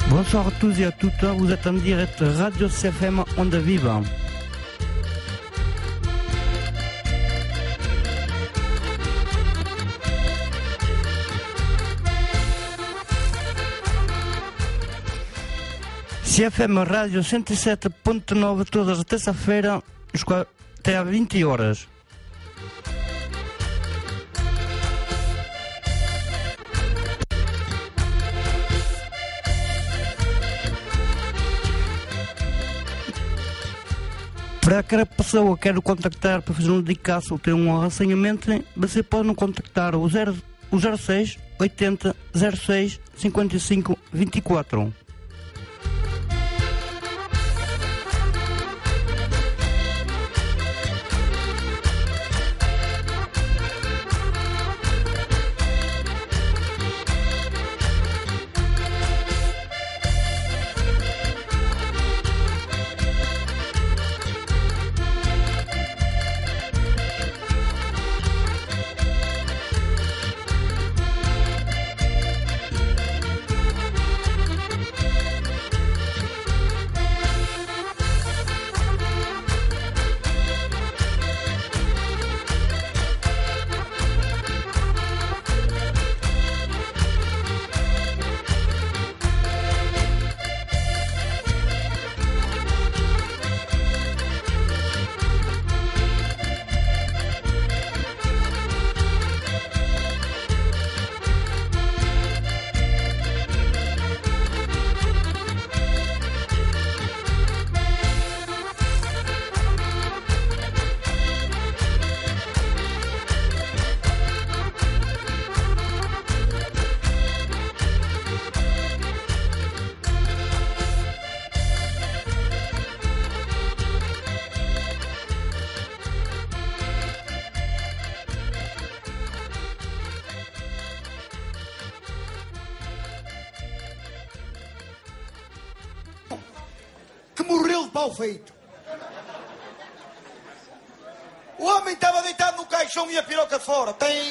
Bonsoir à tous et à toutes, vous êtes en direct Radio CFM Onde Viva. CFM Rádio 107.9 todas as terça-feira até às 20 horas. Para aquela pessoa que quer contactar para fazer um dedicaço ou ter um arranhamento, você pode nos contactar o 06 80 06 55 24. Mal feito. O homem estava deitado no caixão e a piroca fora.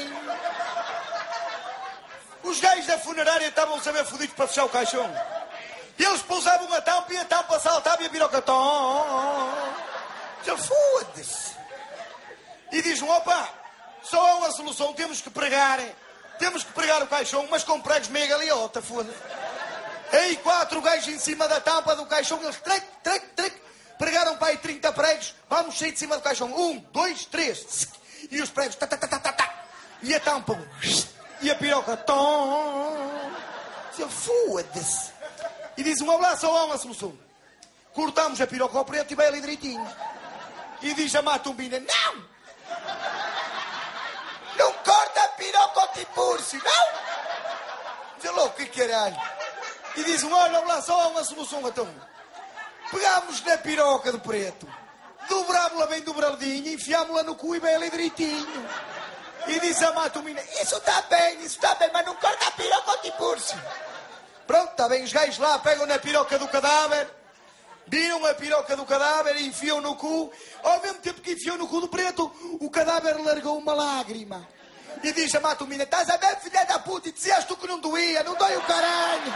Os gajos da funerária estavam a ver fodidos para fechar o caixão. E eles pousavam a tampa e a tampa saltava e a piroca já foda-se. E diz-me, opa, só há uma solução, temos que pregar o caixão, mas com pregos meia galeota, foda-se. Ei, 4 gajos em cima da tampa do caixão, eles pregaram para aí 30 pregos, vamos sair de cima do caixão. 1, 2, 3. E os pregos, e a tampa, e a piroca, foda-se. E diz um abraço, só há uma solução. Cortamos a piroca ao preto e vai ali direitinho. E diz a Matumbina, não corta a piroca ao Tiburcio, não. Diz louco, que caralho. E diz olha lá, só há uma solução, então. Pegámos na piroca do preto, dobrámos-la bem dobradinha, enfiámos-la no cu e bem ali direitinho. E diz a Matumina, isso está bem, mas não corta a piroca ao Tiburcio. Pronto, está bem, os gajos lá pegam na piroca do cadáver, viram a piroca do cadáver e enfiam no cu. Ao mesmo tempo que enfiam no cu do preto, o cadáver largou uma lágrima. E diz a Matumina, estás a ver, filha da puta, e dizias tu que não doía, não dói o caralho.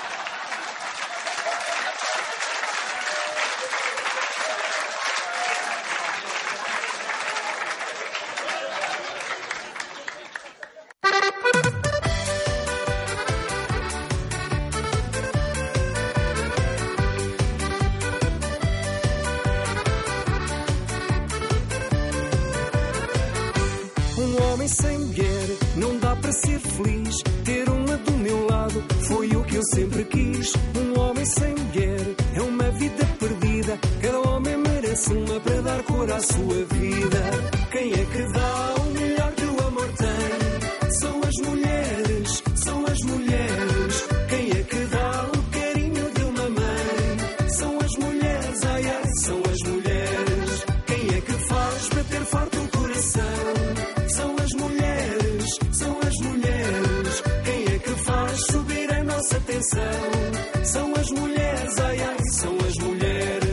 Sem mulher não dá para ser feliz. Ter uma do meu lado foi o que eu sempre quis. Um homem sem mulher é uma vida perdida. Cada homem merece uma para dar cor à sua vida. Quem é que dá o melhor que o amor tem? São as mulheres, são as mulheres. Quem é que dá o carinho de uma mãe? São as mulheres, ai ai, são as mulheres. Quem é que faz bater forte o coração? São as mulheres, são as mulheres. Quem é que faz subir a nossa tensão? São as mulheres, ai ai, são as mulheres.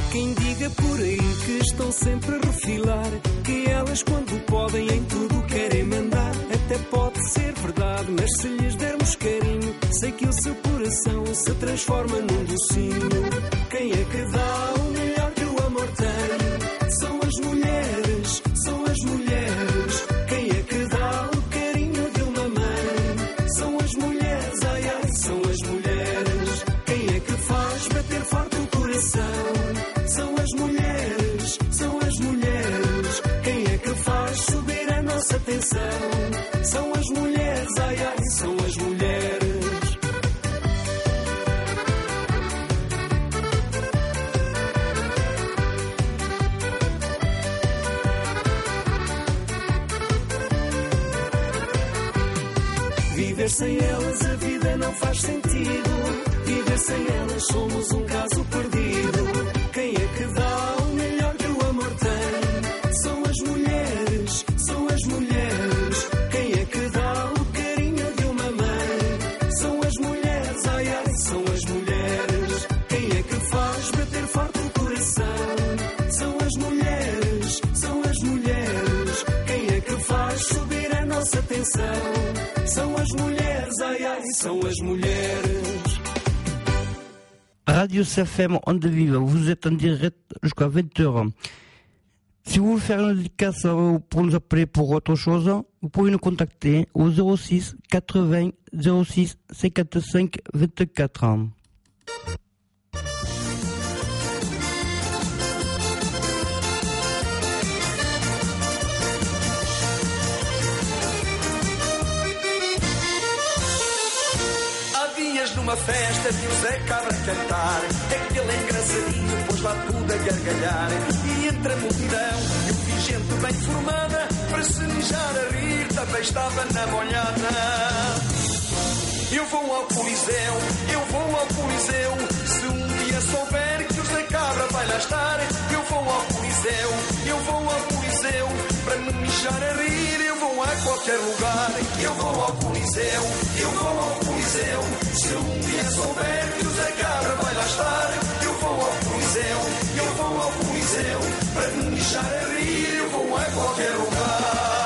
quem diga por aí que estão sempre a refilar, que elas quando podem em tudo querem mandar. Até pode ser verdade, mas se lhes dermos carinho, sei que o seu coração se transforma num docinho. Quem é que dá o melhor que o amor tem? São as mulheres, são as mulheres. Quem é que dá o carinho de uma mãe? São as mulheres, ai ai, são as mulheres. Quem é que faz bater forte o coração? São as mulheres, são as mulheres. Quem é que faz subir a nossa tensão? São as mulheres, ai ai, são as mulheres. Viver sem elas a vida não faz sentido. Viver sem elas somos um caso perdido. Quem é que dá o melhor que o amor tem? São as mulheres, são as mulheres. Quem é que dá o carinho de uma mãe? São as mulheres, ai ai, são as mulheres. Quem é que faz bater forte o coração? São as mulheres, são as mulheres. Quem é que faz subir a nossa tensão? São as mulheres, ai ai, são as mulheres. Radio CFM Onde Vive, vous êtes en direct jusqu'à 20h. Si vous voulez faire une dédicace pour nous appeler pour autre chose, vous pouvez nous contacter au 06 80 06 55 24. Numa festa de o Zé Cabra cantar, aquele engraçadinho pôs lá tudo a gargalhar. E entre a multidão eu vi gente bem formada, para se mijar a rir também estava na molhada. Eu vou ao Coliseu, eu vou ao Coliseu, se um dia souber que o Zé Cabra vai lá estar. Eu vou ao Coliseu, eu vou ao Coliseu, para me mijar a rir eu vou a qualquer lugar. Eu vou ao Coliseu, eu vou ao Coliseu, se um dia souber que o Zé Cabra vai lá estar. Eu vou ao Coliseu, eu vou ao Coliseu, para me mijar a rir eu vou a qualquer lugar.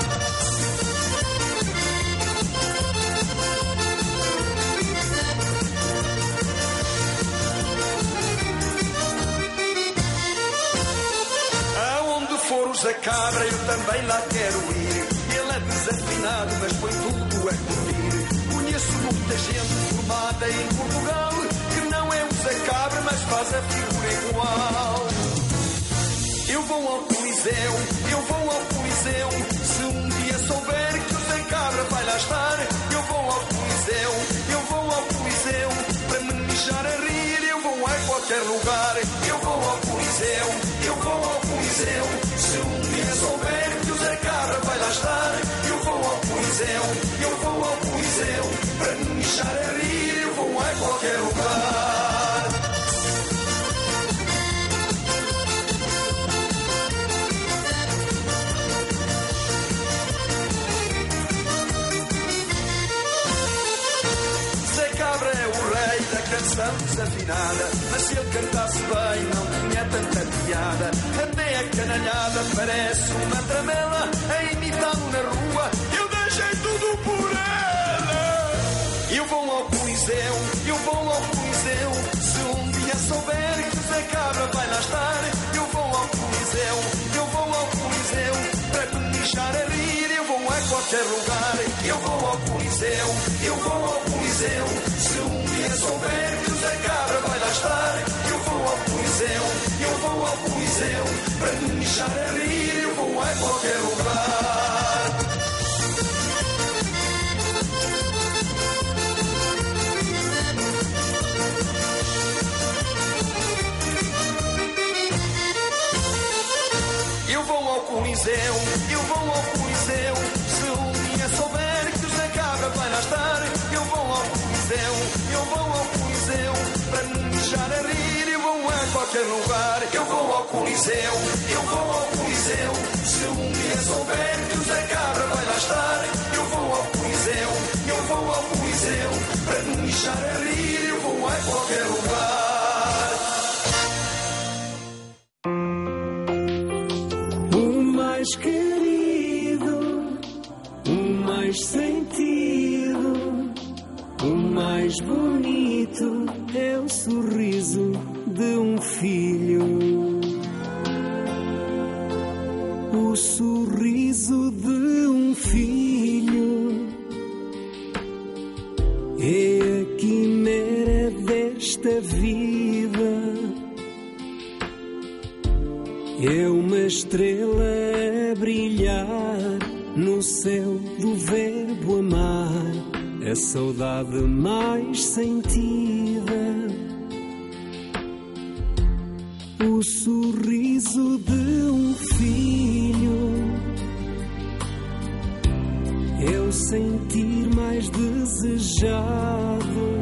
For o Zé Cabra, eu também lá quero ir. Ele é desafinado, mas põe tudo a curtir. Conheço muita gente formada em Portugal, que não é o Zé Cabra, mas faz a figura igual. Eu vou ao Coliseu, eu vou ao Coliseu, se um dia souber que o Zé Cabra vai lá estar. Eu vou ao Coliseu, eu vou ao Coliseu, para me mijar a rir eu vou a qualquer lugar. Eu vou ao Coliseu, eu vou ao Coliseu, se um dia souber que o Zé Cabra vai lá estar. Eu vou ao Coliseu, eu vou ao Coliseu, para me mijar a rir eu vou a qualquer lugar. Zé Cabra é o rei da canção desafinada, mas se ele cantasse bem não tinha tanta piada. Até a canalhada parece uma tramela, a imitá-lo na rua eu deixei tudo por ela. Eu vou ao Coliseu, eu vou ao Coliseu, se um dia souber que o Zé Cabra vai lá estar. Eu vou ao Coliseu, eu vou ao Coliseu, para me mijar a rir eu vou a qualquer lugar. Eu vou ao Coliseu, eu vou ao Coliseu, se um dia souber que o Zé Cabra vai lá estar. Eu vou ao Coliseu, eu vou ao Coliseu, para me mijar a rir eu vou a qualquer lugar. Eu vou ao Coliseu, eu vou ao Coliseu, se um dia souber que o Zé Cabra vai lá estar. Eu vou ao Coliseu, eu vou ao Coliseu, para me mijar a rir eu vou a qualquer lugar. Eu vou ao Coliseu, eu vou ao Coliseu, se um dia souber que o Zé Cabra vai lá estar. Eu vou ao Coliseu, eu vou ao Coliseu, para me mijar a rir eu vou a qualquer lugar. O mais bonito é o sorriso de um filho. O sorriso de um filho é a quimera desta vida. É uma estrela a brilhar no céu do verbo amar, a saudade mais sentida. O sorriso de um filho é o sentir mais desejado.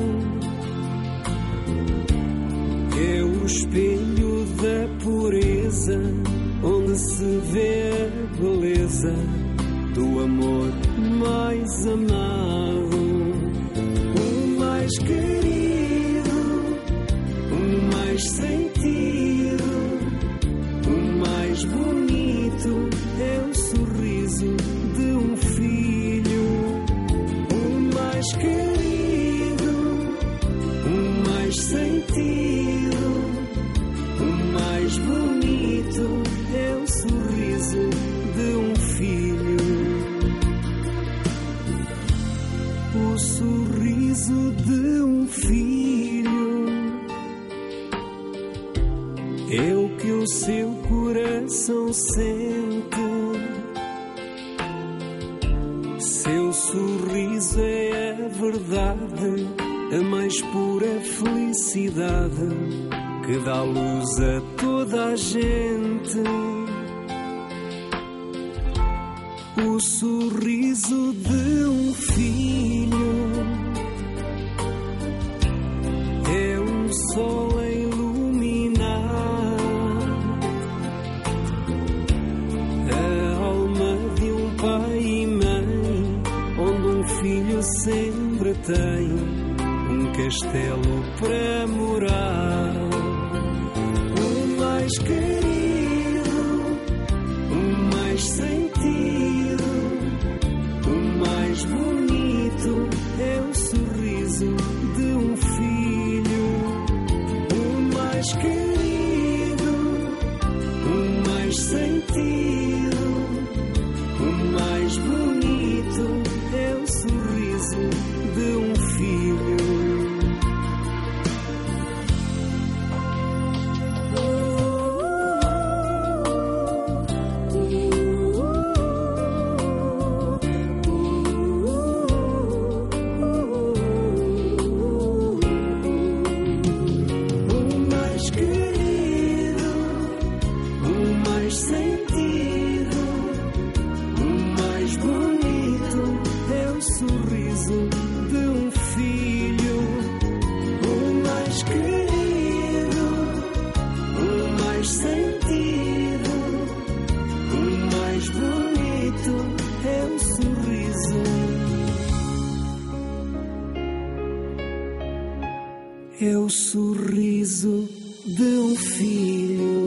É o espelho da pureza, onde se vê a beleza do amor mais amado. O mais querido, o mais sentido, o mais bonito é o sorriso de um filho. O mais querido, o mais sentido, o mais bonito é o sorriso de um filho. O sorriso de um filho é o que o seu coração sente. Seu sorriso é a verdade, a mais pura felicidade que dá luz a toda a gente. O sorriso de um filho é um sol a iluminar a alma de um pai e mãe, onde um filho sempre tem um castelo para morar. O mais querido, o mais sentido, o mais bonito é o sorriso de um filho. O mais querido, o mais sentido, o mais bonito é o sorriso de um filho. É o sorriso de um filho.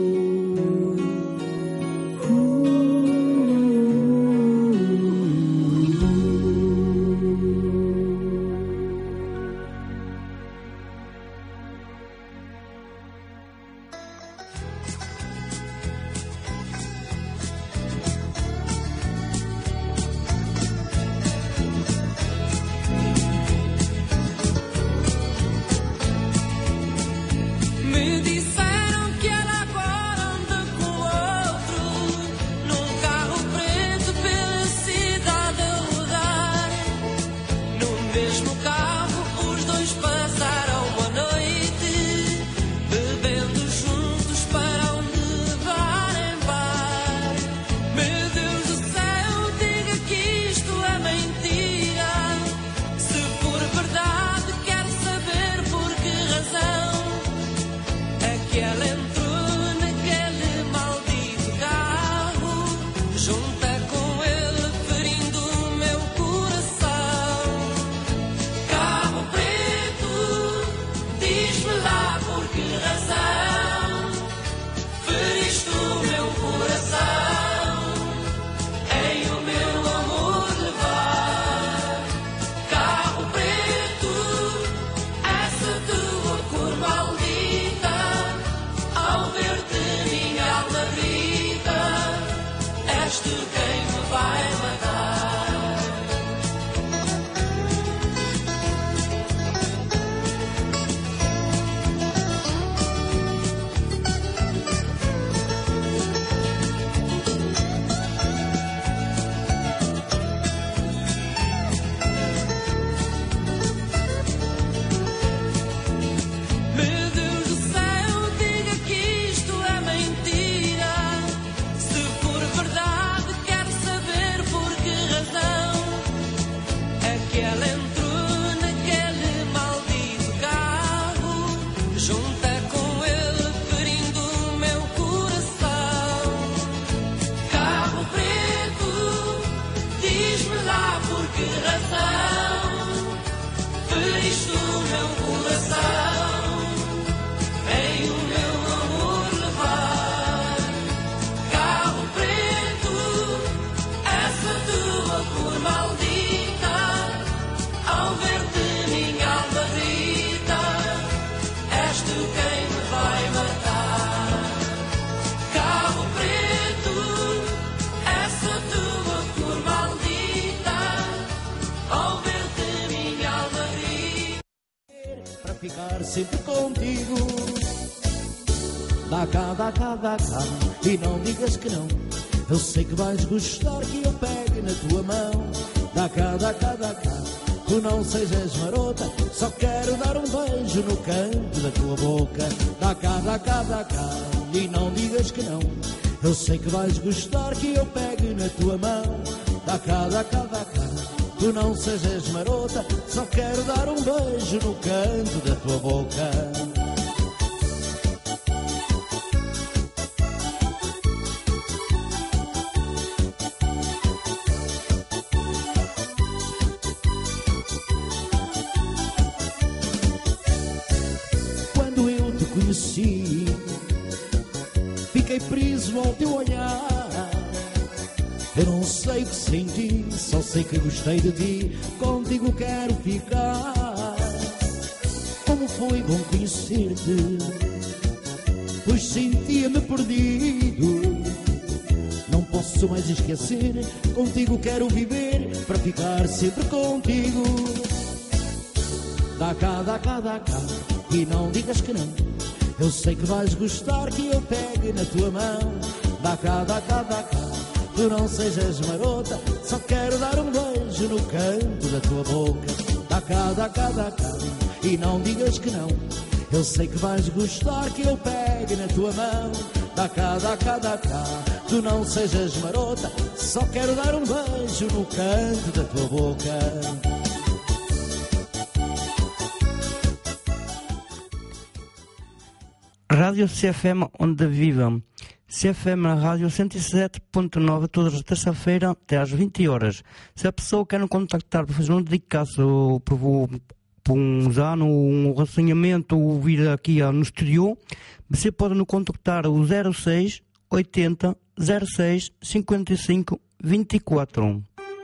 Me disseram que era agora anda com outro, num carro preto pela cidade a rodar. No mesmo carro os dois passaram a noite, bebendo juntos para onde bar em bar. Meu Deus do céu, diga que isto é mentira. Se for verdade, quero saber por que razão que ela entrou naquele maldito carro, junta com ele, ferindo o meu coração. ficar sempre contigo. Dá cá, dá cá, dá cá, e não digas que não. Eu sei que vais gostar que eu pegue na tua mão. Dá cá, dá cá, dá cá, tu não sejas marota, só quero dar um beijo no canto da tua boca. Dá cá, dá cá, dá cá, e não digas que não. Eu sei que vais gostar que eu pegue na tua mão. Dá cá, dá cá, dá cá, tu não sejas marota, só quero dar um beijo no canto da tua boca. Quando eu te conheci, fiquei preso ao teu olhar. Eu não sei o que senti, só sei que gostei de ti. Contigo quero ficar. Como foi bom conhecer-te, pois sentia-me perdido. Não posso mais esquecer, contigo quero viver, para ficar sempre contigo. Dá cá, dá cá, dá cá, e não digas que não. Eu sei que vais gostar que eu pegue na tua mão. Dá cá, dá cá, dá cá, tu não sejas marota, só quero dar um beijo no canto da tua boca. Dá cá, dá cá, dá cá, e não digas que não. Eu sei que vais gostar que eu pegue na tua mão. Dá cá, dá cá, dá cá, tu não sejas marota, só quero dar um beijo no canto da tua boca. Rádio CFM Onda Viva. CFM na Rádio 107.9 todas as terça-feira até às 20 horas. Se a pessoa quer nos contactar para fazer um dedicado por um ano, um relacionamento ou vir aqui no estúdio, você pode nos contactar o 06 80 06 55 24.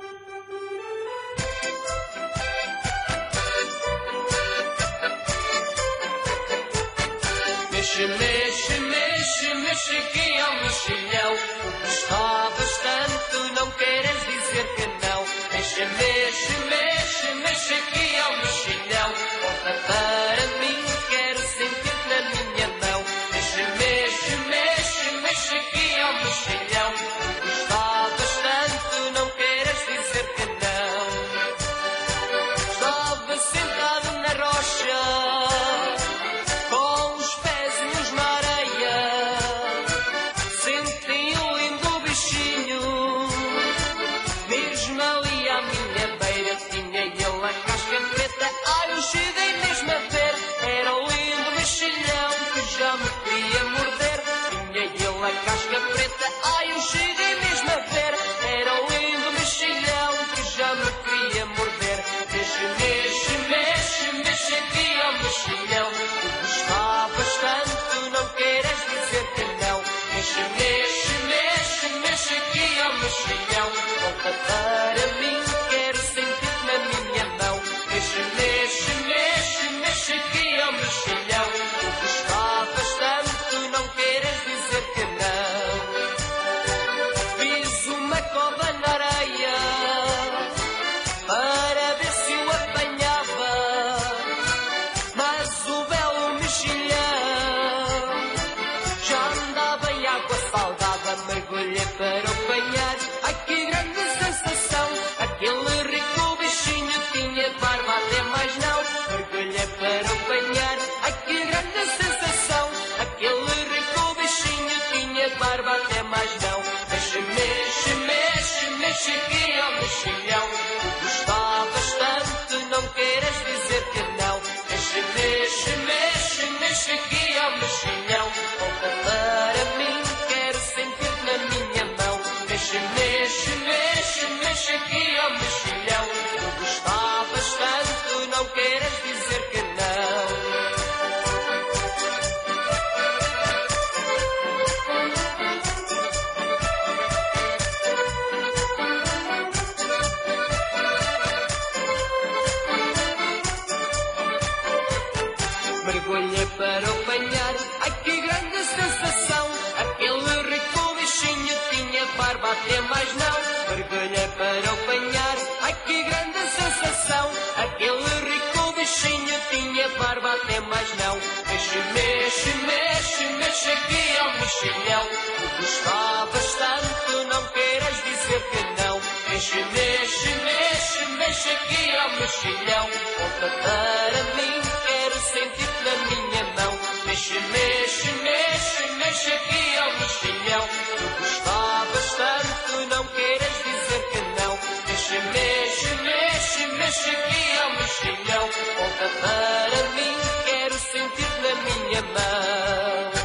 Mexe, mexe, mexe, mexe aqui ao mexilhão. Gostavas tanto, não queres dizer que não. Mexe, mexe, mexe, mexe aqui ao mexilhão. Volta para mim, quero sentir-te na minha mão. Mexe, mexe, mexe, mexe aqui ao mexilhão. Gostavas tanto, não queres dizer que não. Estava sentado na rocha, casca preta, ai eu cheguei mesmo a ver. Era o lindo mexilhão que já me queria morder. Mexe, mexe, mexe, mexe aqui ao mexilhão. Tu gostavas tanto, não queres dizer que não. Mexe, mexe, mexe, mexe aqui ao mexilhão. Volta para mim, quero sentir-te na minha mão. Mexe, mexe, mexe, mexe aqui ao mexilhão. Tu gostavas tanto, não queres dizer que não. Fiz uma cova na areia para ver se o apanhava, mas o belo mexilhão já andava em água salgada. Mergulhei para o apanhar, ai que grande sensação. Aquele rico bichinho tinha barba até mais não. Mergulhei para o apanhar, ai que grande sensação. Aquele rico bichinho tinha barba até mais não. Mexe, mexe, mexe, mexe aqui ao mexilhão. Tu gostavas tanto, não queres dizer que não. Mexe, mexe, mexe, mexe aqui ao mexilhão. Volta para mim, quero sentir-te na minha mão. Mexe, mexe, mexe, mexe aqui ao mexilhão. Tu gostavas tanto, não queres dizer que não. Mergulhei para o apanhar, ai que grande sensação. Aquele rico bichinho tinha barba até mais não. Mergulhei para o apanhar, ai que grande sensação. Aquele rico bichinho tinha barba até mexilhão. Tu gostavas tanto, não queiras dizer que não. Mexe, mexe, mexe, mexe aqui ao mexilhão. Volta para mim, quero sentir-te na minha mão. Mexe, mexe, mexe, mexe aqui ao mexilhão. Tu gostavas tanto, não queiras dizer que não. Mexe, mexe, mexe, mexe aqui ao mexilhão. Volta para mim, quero sentir-te na minha mão.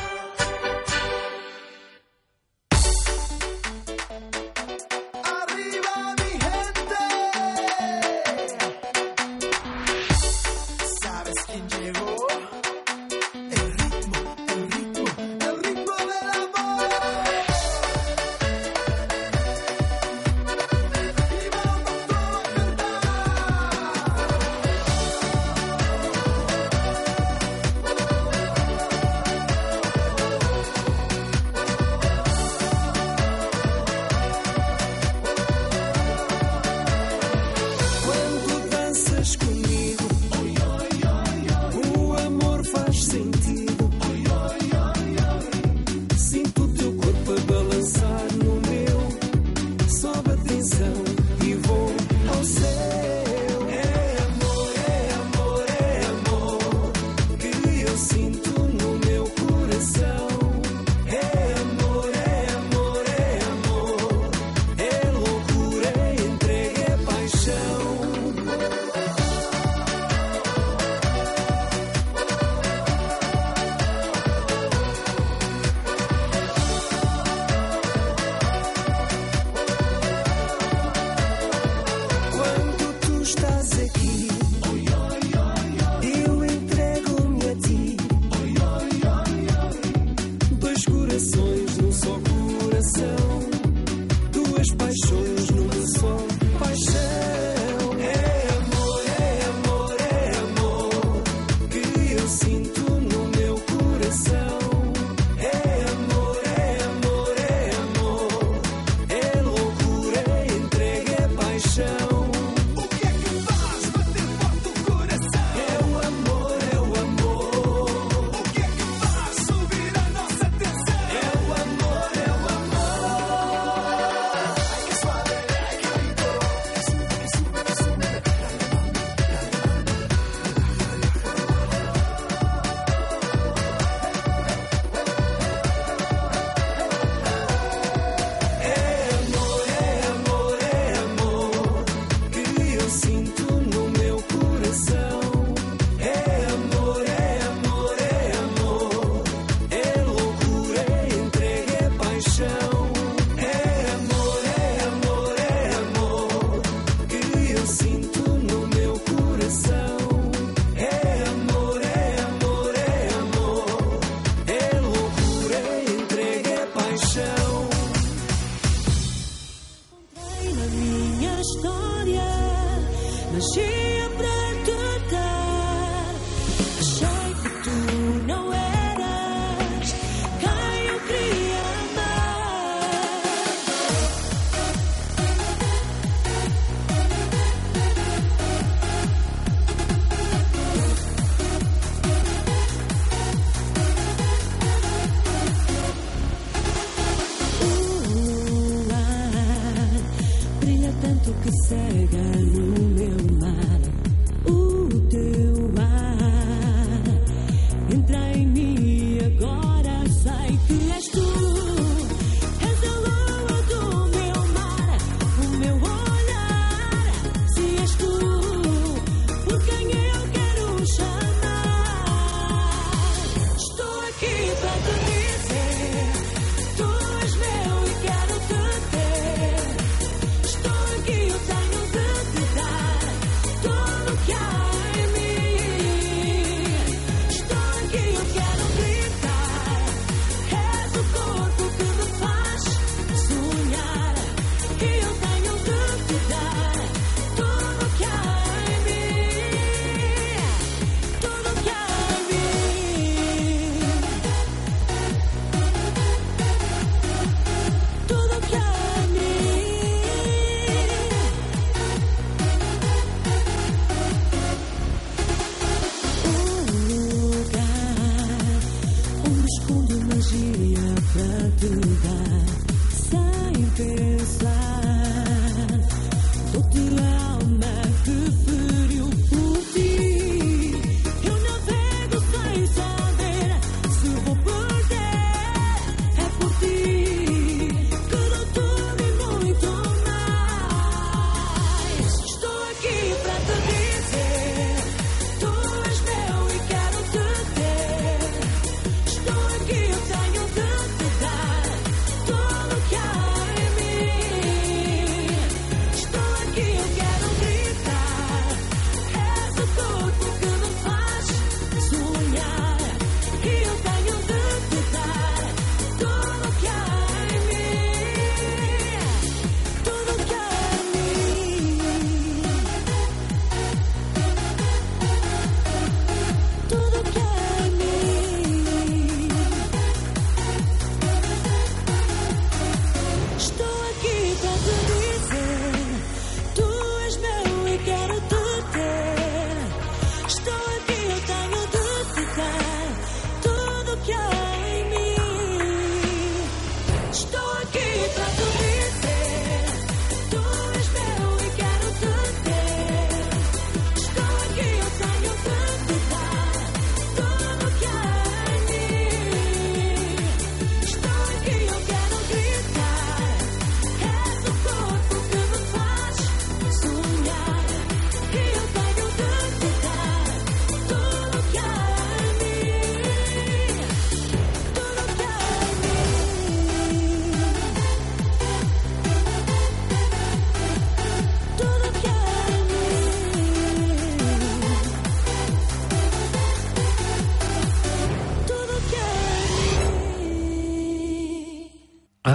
Que cega no meu mar.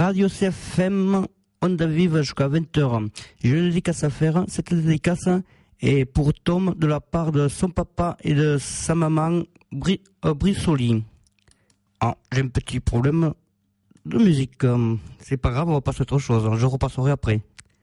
Radio CFM, Onda Vive jusqu'à 20h. J'ai une dédicace à faire. Cette dédicace est pour Tom de la part de son papa et de sa maman Brissoli. Ah, j'ai un petit problème de musique. C'est pas grave, on va passer à autre chose. Je repasserai après.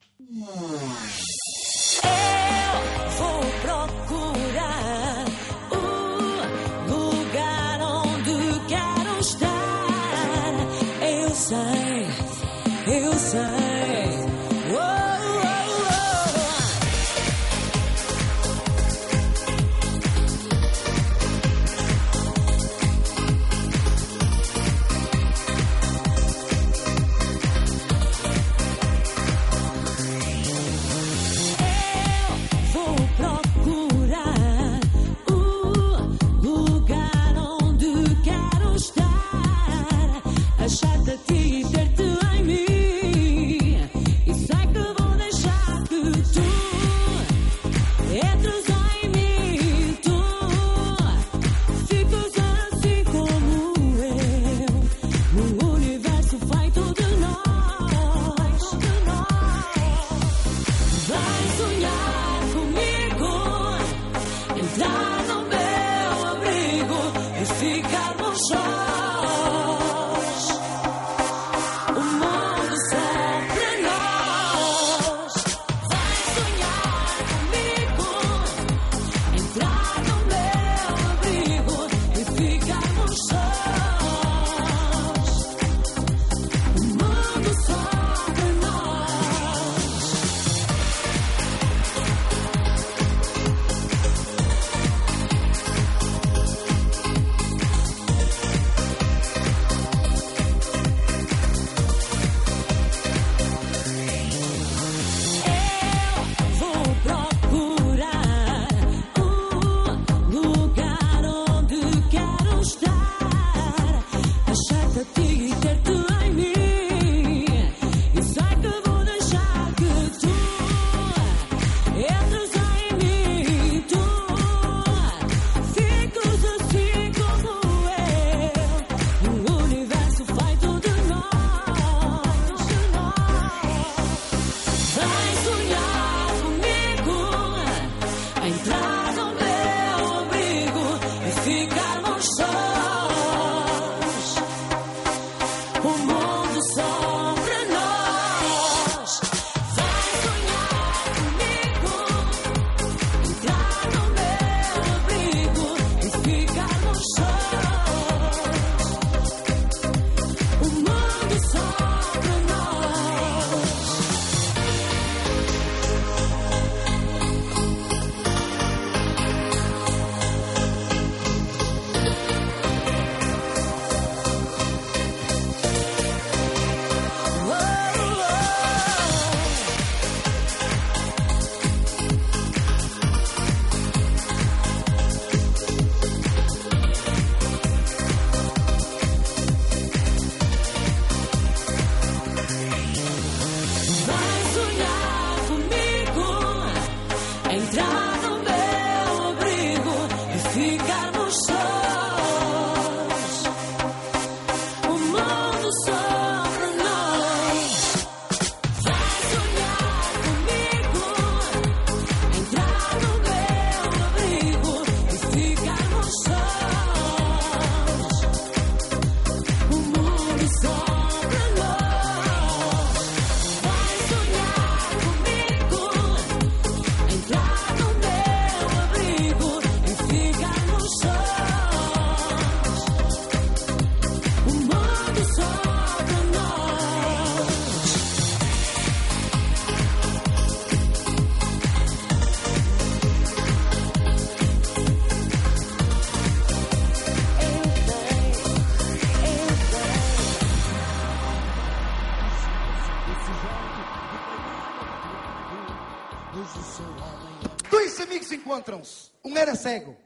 Dois amigos encontram-se. Um era cego,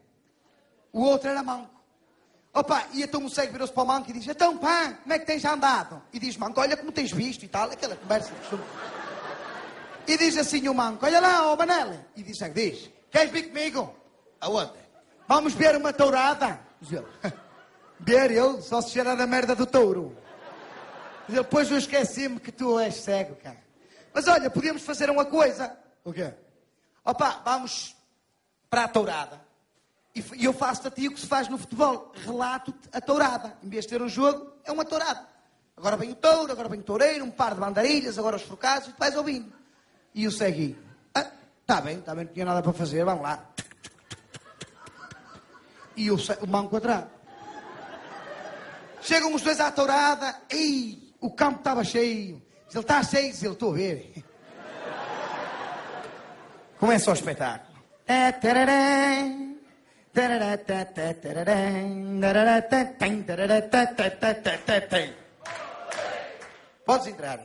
o outro era manco. Opa, e então o cego virou-se para o manco e diz: então pá, como é que tens andado? E diz: manco, olha como tens visto e tal, aquela conversa de costume. E diz assim o manco: olha lá, ó Manela. E diz: diz, queres vir comigo? Aonde? Vamos ver uma tourada. Diz ele: ver ele, só se cheirar a merda do touro. Depois eu esqueci-me que tu és cego, cara. Mas olha, podíamos fazer uma coisa. O quê? Opa, vamos para a tourada. E eu faço-te a ti o que se faz no futebol. Relato-te a tourada. Em vez de ter um jogo, é uma tourada. Agora vem o touro, agora vem o toureiro, um par de bandarilhas, agora os forcados, e tu vais ouvindo. E o ceguinho. Está bem, não tinha nada para fazer, vamos lá. E o manco atrás. Chegam os dois à tourada, e o campo estava cheio. Diz ele, está cheio, diz ele, estou a ver. Começa o espetáculo. Podes entrar.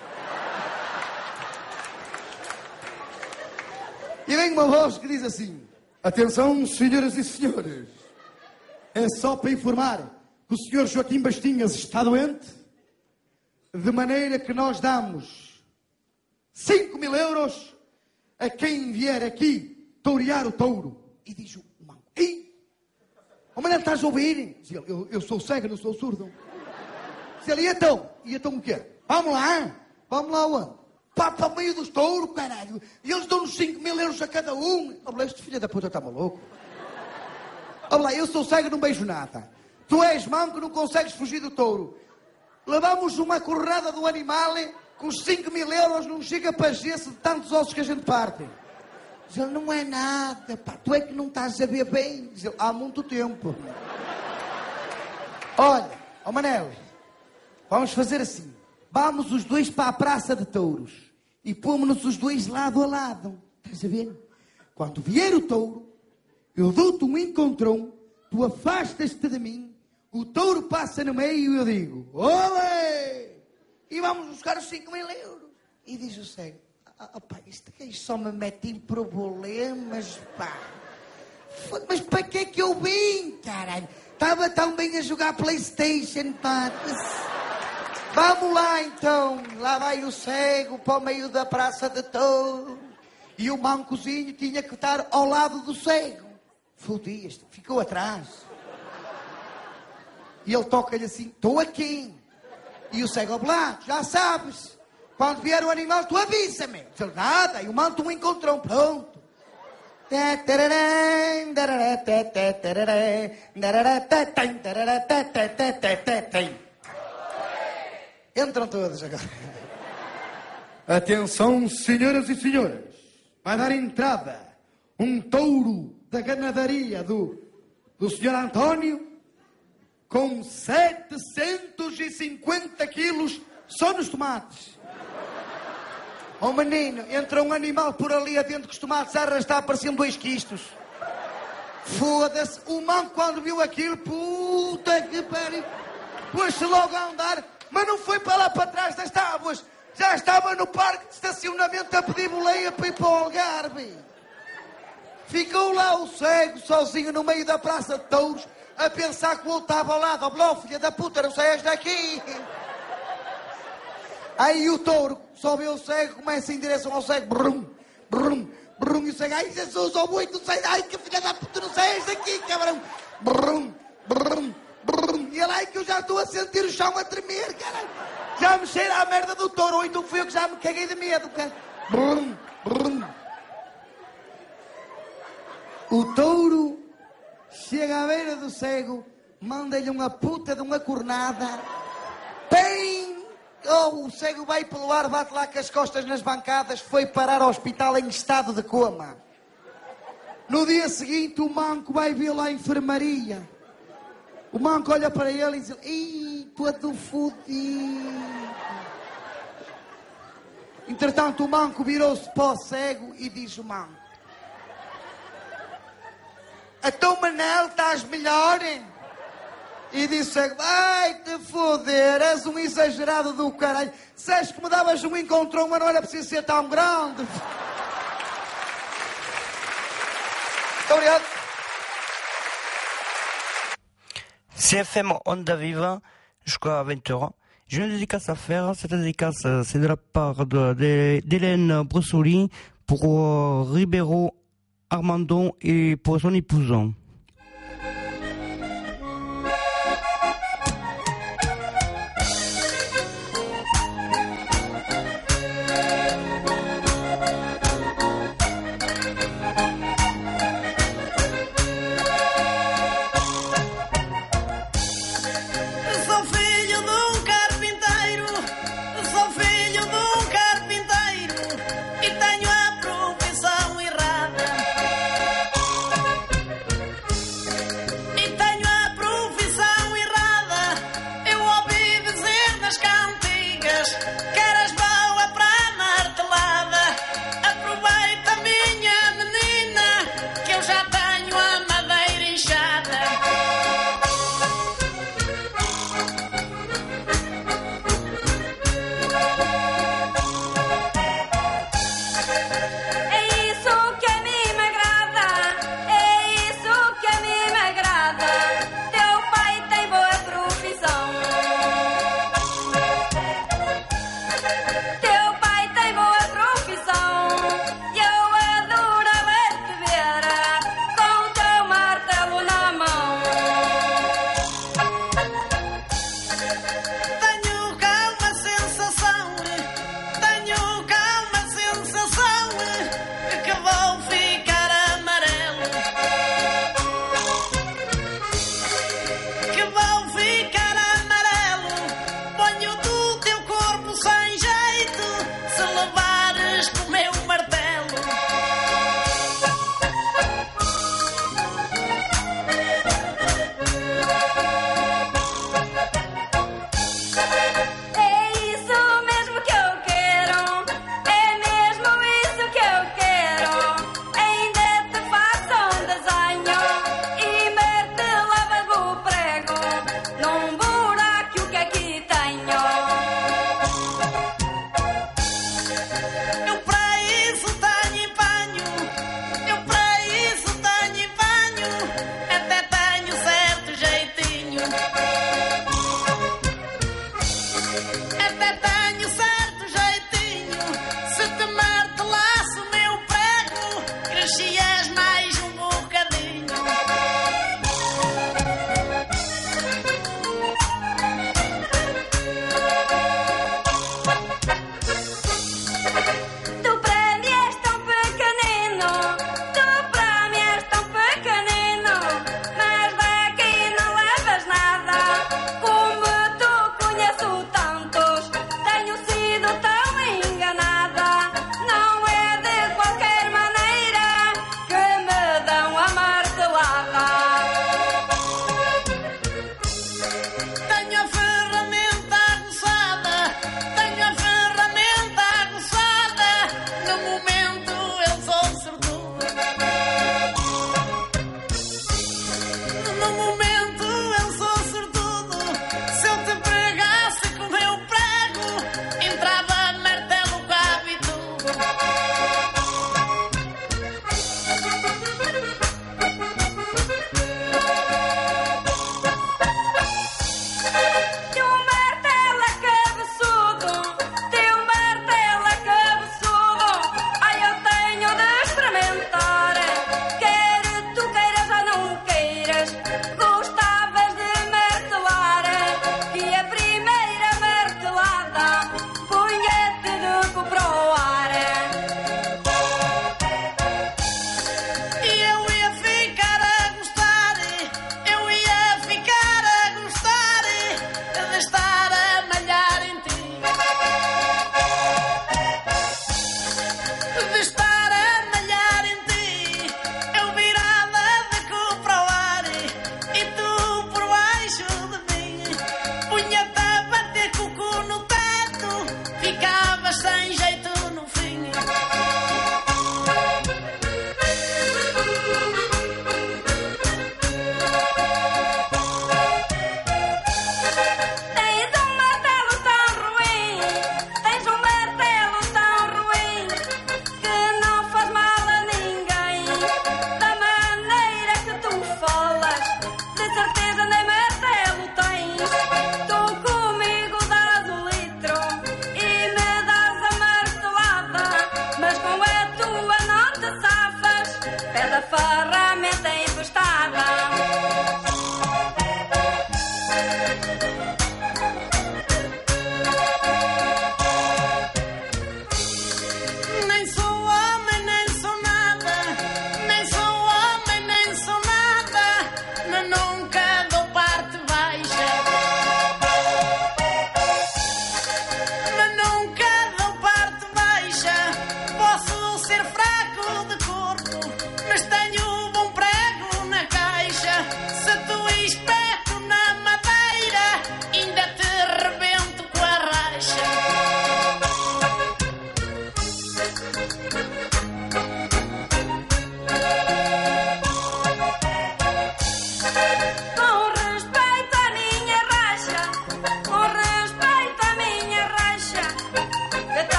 E vem uma voz que diz assim: Atenção, senhoras e senhores. É só para informar que o senhor Joaquim Bastinhas está doente, de maneira que nós damos 5.000 euros a quem vier aqui tourear o touro. E diz o manco: ei, oh, Manel, estás a ouvir? Diz ele, eu sou cego, não sou surdo. Diz ele, e então o quê? Vamos lá. Vamos lá onde? Para o meio dos touros, caralho. E eles dão-nos 5.000 euros a cada um. Oh, este filho da puta está maluco. Olha lá, eu sou cego e não beijo nada. Tu és manco, não consegues fugir do touro. Levamos uma corrada do animal, com os 5.000 euros não chega para gesso de tantos ossos que a gente parte. Diz ele, não é nada, pá. Tu é que não estás a ver bem. Diz ele, há muito tempo. Olha, ó Manel, vamos fazer assim. Vamos os dois para a Praça de Touros e pomos-nos os dois lado a lado. Estás a ver? Quando vier o touro, eu dou-te um encontrão, tu afastas-te de mim, o touro passa no meio e eu digo, olé! E vamos buscar os 5.000 euros. E diz o cego, pá, isto só me mete em problemas, pá. Mas para que é que eu vim, caralho? Estava tão bem a jogar PlayStation, pá. Vamos lá então, lá vai o cego para o meio da Praça de Touros. E o mancozinho tinha que estar ao lado do cego. Fodias-te, ficou atrás. E ele toca-lhe assim, estou aqui. E o cego, lá, já sabes, quando vier o animal tu avisa-me. Diz ele, nada, e o manto um encontrou, pronto. Entram todos agora. Atenção, senhoras e senhores. Vai dar entrada um touro da ganadaria do senhor António com 750 quilos só nos tomates. Oh menino, entra um animal por ali adentro que os tomates a arrastar, pareciam 2 quistos. Foda-se, o manco quando viu aquilo, puta que pariu, pôs-se logo a andar, mas não foi para lá para trás das tábuas, já estava no parque de estacionamento a pedir boleia para ir para o Algarve. Ficou lá o cego, sozinho no meio da Praça de Touros, a pensar que o outro estava ao lado. Oh, filha da puta, não saias daqui. Aí o touro só vê o cego, começa em direção ao cego. Brum, brum, brum. E o cego, ai Jesus, oh muito, sai. Ai que filha da puta, não saias daqui, cabrão. Brum, brum, brum. E ele, ai que eu já estou a sentir o chão a tremer, caralho. Já me cheira a merda do touro, ou então fui eu que já me caguei de medo, cara. Brum, brum. O touro chega à beira do cego, manda-lhe uma puta de uma cornada. Bem! Oh, o cego vai pelo ar, bate lá com as costas nas bancadas, foi parar ao hospital em estado de coma. No dia seguinte, o manco vai vê-lo à enfermaria. O manco olha para ele e diz, ih, todo fodido. Entretanto, o manco virou-se para o cego e diz o manco, então, Manel, estás melhor? E disse, vai-te foder, és um exagerado do caralho. Se és que me davas um encontrão, mas não era preciso ser tão grande. Muito obrigado. CFM Onda Viva, jusqu'à 20h. J'ai une dédicace à faire. Cette dédicace, c'est de la part d'Hélène Bressoli pour Ribeiro Armando et pour son épouse.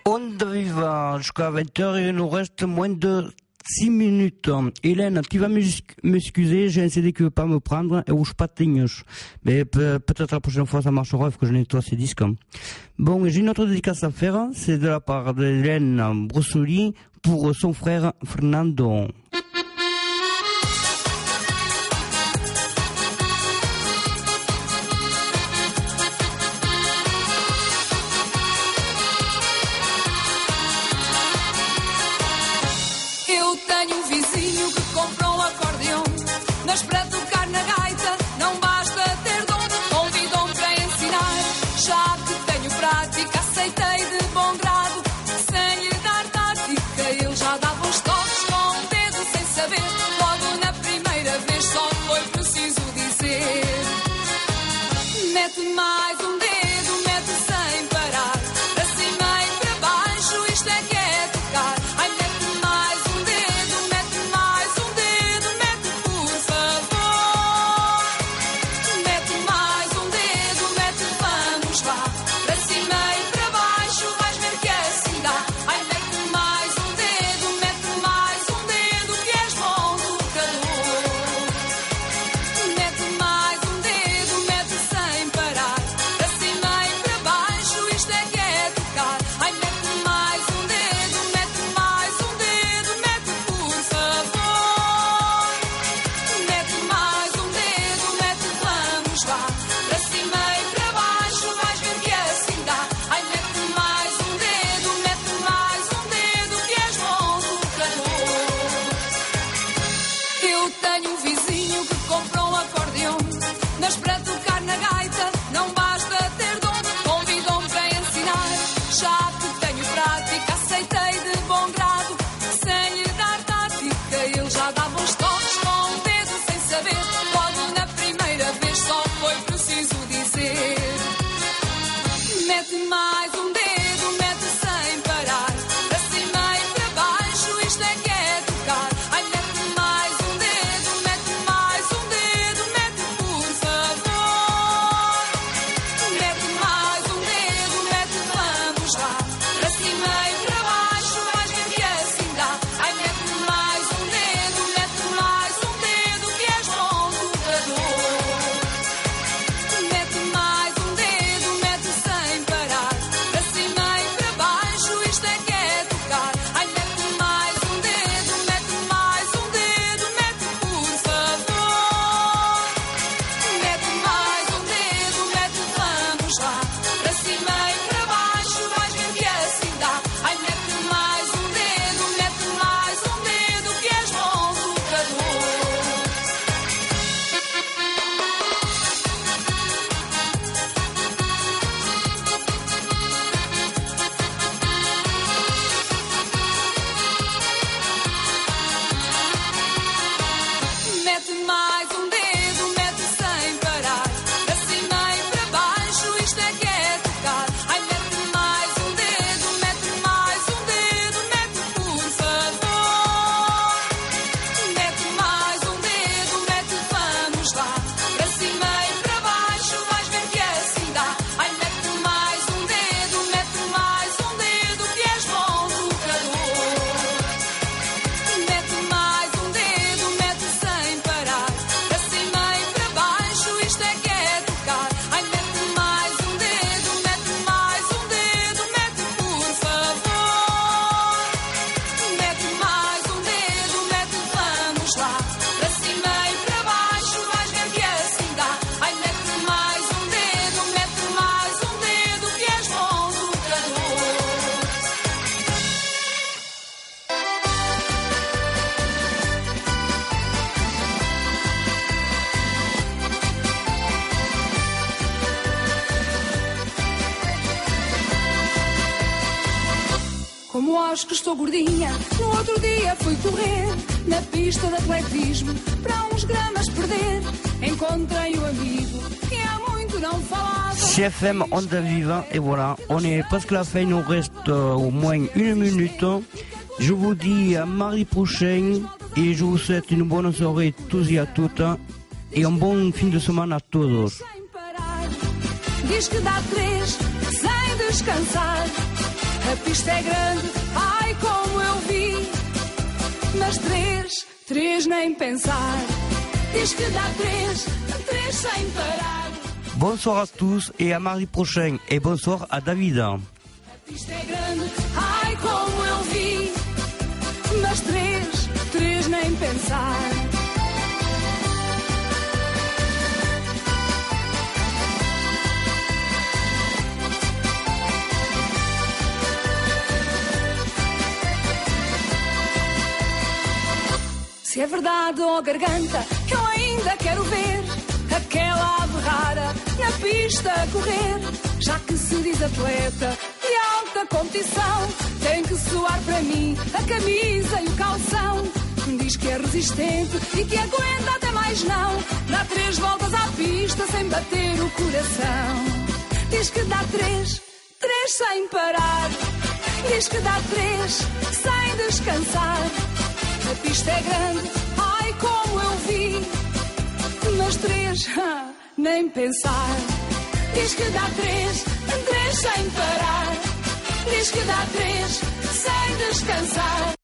On arrive jusqu'à 20h et il nous reste moins de 6 minutes. Hélène, tu vas m'excuser, j'ai un CD qui ne veut pas me prendre et où je patinhos. Mais peut-être la prochaine fois ça marchera, il faut que je nettoie ces disques. Bon, j'ai une autre dédicace à faire, c'est de la part d'Hélène Brossoli pour son frère Fernando. Mas para tocar na gaita não basta ter dom. Convidam-me para ensinar, já que tenho prática. Aceitei de bom grado, sem lhe dar tática. Ele já dava uns toques com o dedo sem saber. Logo na primeira vez só foi preciso dizer: mete mais um dedo, mete sem parar. Para cima e para baixo, isto é que é tocar. Ai, mete mais um dedo, mete mais um dedo, mete por favor. Mete mais um dedo, mete, vamos lá. Para cima e para baixo, vais ver que assim dá. Ai, mete mais um dedo, que és bom tocador. Mete mais um dedo, mete sem parar. Para cima e para baixo, isto é que é tocar. Ai, mete mais um dedo, mete por favor. Mete mais um dedo, vamos lá. Para cima e para baixo, vais ver que assim dá. Ai, mete mais um dedo, que és bom tocador. Eu tenho um vizinho que comprou um acordeão, mas para tocar na gaita não basta ter dom. Convidou-me para ensinar, já que tenho prática. Aceitei de bom grado, sem lhe dar tática. Ele já dava uns toques com o dedo sem saber. Logo na primeira vez só foi preciso dizer: mete mais um dedo, mete sem parar. Para cima e para baixo, isto é que é tocar. Ai, mete mais um dedo, mete por favor. Mete mais um dedo, vamos lá. Para cima e para baixo, vais ver que assim dá. Ai, mete mais um dedo, que és bom tocador. Mete mais um dedo, mete sem parar. Para cima e para baixo, isto é que é tocar. Ai, mete mais um dedo, mete por favor. Mete mais um dedo, vamos lá. Para cima e para baixo, vais ver que assim dá. Ai, mete mais um dedo, que és bom tocador. Mete mais um dedo, mete sem parar. Para cima e para baixo, isto é que é tocar. Ai, mete mais um dedo, mete por favor. Mete mais um dedo, vamos lá. Para cima e para baixo, vais ver que assim dá. Ai, mete mais um dedo, que és bom tocador. Mete mais um dedo, mete sem parar. Para cima e para baixo, isto é que é tocar. Ai, mete mais um dedo, mete por favor. Mete mais um dedo, vamos lá. Para cima e para baixo, vais ver que assim dá. Ai, mete mais um dedo, que és bom tocador. Como acho que estou gordinha, no outro dia fui correr na pista de atletismo para uns gramas perder. Encontrei o amigo que há muito não falava. CFM Onda Viva, et voilà, on est presque à la fin, il nous reste au moins 1 minute. Je vous dis à mardi prochain et je vous souhaite une bonne soirée tous et à toutes et un bon fin de semaine à todos. Sem parar, diz que dá 3 sem descansar. A pista é grande, ai como eu vi. Mas três nem pensar. Diz que dá três sem parar. Bonsoir à tous et à mardi prochain. Et bonsoir à David. A pista é grande, ai como eu vi. Mas três nem pensar. Se é verdade ou garganta, eu ainda quero ver aquela ave rara na pista a correr. Já que se diz atleta de alta competição, tem que suar para mim a camisa e o calção. Diz que é resistente e que aguenta até mais não. Dá 3 voltas à pista sem bater o coração. Diz que dá 3 sem parar. Diz que dá 3 sem descansar. A pista é grande, ai como eu vi. Mas 3, nem pensar. Diz que dá 3 sem parar. Diz que dá 3 sem descansar.